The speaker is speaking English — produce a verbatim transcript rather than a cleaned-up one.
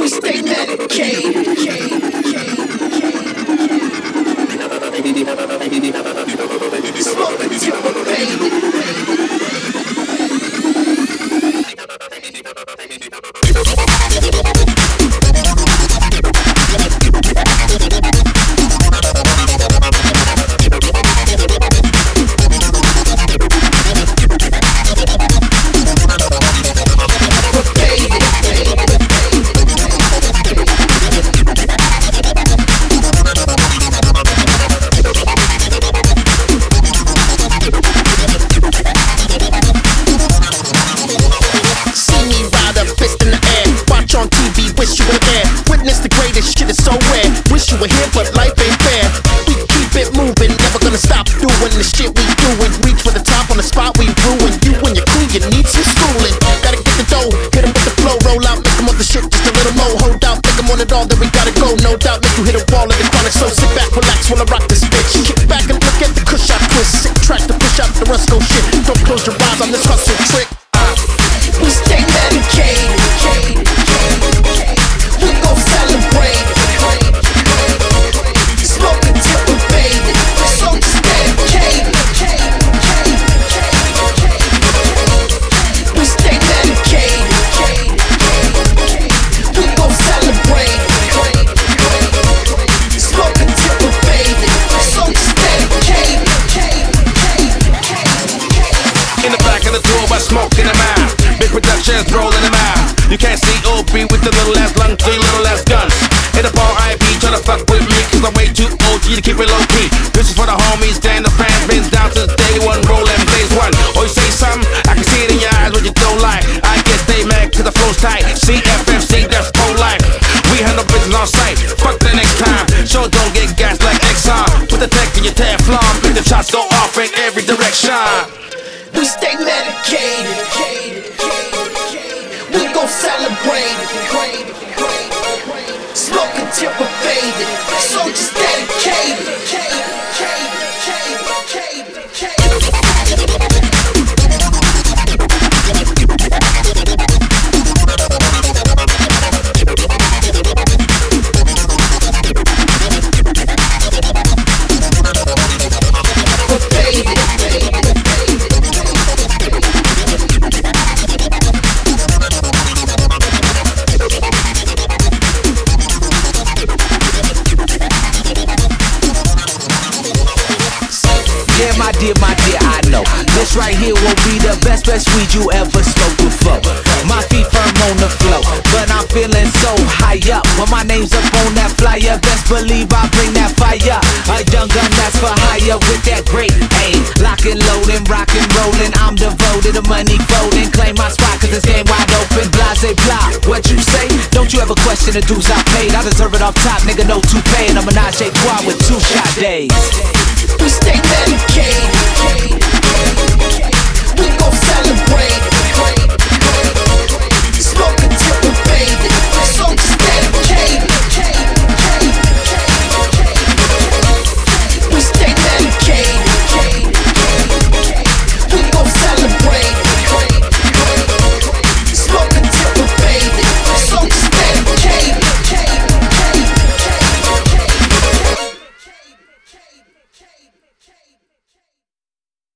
We stay medicated. Smoking till we're faded. Wish you were there, witness the greatest shit is so rare. Wish you were here, but life ain't fair. We keep it moving, never gonna stop doing the shit we doing. Reach for the top on the spot we ruin. You and your crew, you need some schooling. Gotta get the dough, hit 'em with the flow, roll out, make 'em up the shit just a little more. Hold out, make 'em want it all, then we gotta go. No doubt, make you hit a wall of the chronic. So sit back, relax while I rock this bitch. Kick back and look at the kush I twist. Sick track to push out the Rusko shit. Don't close your eyes on this hustle trick. We stay medicated. We gon' celebrate. Smoking till we're faded. So just dedicated. We stay medicated. We gon' celebrate. Smoking till we're faded. So just dedicated. In the back of the tour, I smoke in the mouth. Big productions rolling them out. You can't see O B with the little ass lungs, three little ass guns. Hit up all I P, tryna fuck with me, cause I'm way too O G to keep it low key. This is for the homies, stand the fans, been down since day one, rollin' blaze one. Or you say something, I can see it in your eyes when you don't like. I guess they mad cause the flow's tight. C F M C, that's pro-life. We handle business on sight, fuck the next time. Show don't get gas like Exxon. Put the tech in your Teflon, make the shots go off in every direction. We stay medicated. We gon' celebrate. Smoking till we're faded. So just dedicated. Yeah, my dear, my dear, I know this right here will be the best, best weed you ever smoked before. My feet firm on the floor, but I'm feeling so high up. When my name's up on that flyer, best believe I bring that fire. A young gun that's for hire with that great aim. Lockin', loading, rockin', rollin'. I'm devoted to money folding. Claim my spot cause this game wide open. Blase blah, what you say? Don't you ever question the dues I paid. I deserve it off top, nigga, no toupee. And I'm a menage a trois with two shot days.